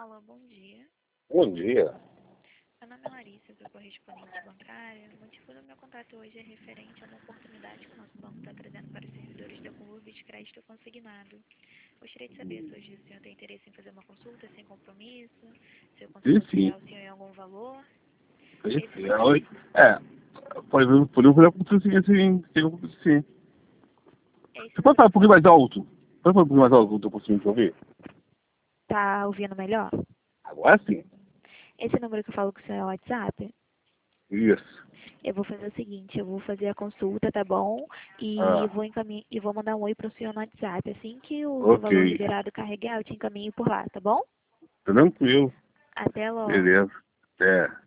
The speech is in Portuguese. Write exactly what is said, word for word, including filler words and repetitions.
Alô, bom dia. Bom dia. Meu nome é Larissa, sou correspondente bancária. O motivo do meu contato hoje é referente a uma oportunidade que o nosso banco está trazendo para os servidores da Clube de crédito consignado. Gostaria de saber se hoje o senhor tem interesse em fazer uma consulta sem compromisso, se eu consigo Sim, sim. auxiliar o senhor em algum valor. Sim, Esse sim. motivo, É, pode, pode fazer como sim, sim, sim, sim. é esse Você pode número falar um que pouquinho mais alto? Pode falar um pouquinho mais alto que eu tô conseguindo ouvir? tá ouvindo melhor? Agora sim. Esse número que eu falo com o senhor é o WhatsApp? Isso. Eu vou fazer o seguinte, eu vou fazer a consulta, tá bom? E Ah, vou encaminhar, e vou mandar um oi pro senhor no WhatsApp. Assim que o seu ok. valor liberado carregar, eu te encaminho por lá, tá bom? Tranquilo. Até logo. Beleza. É.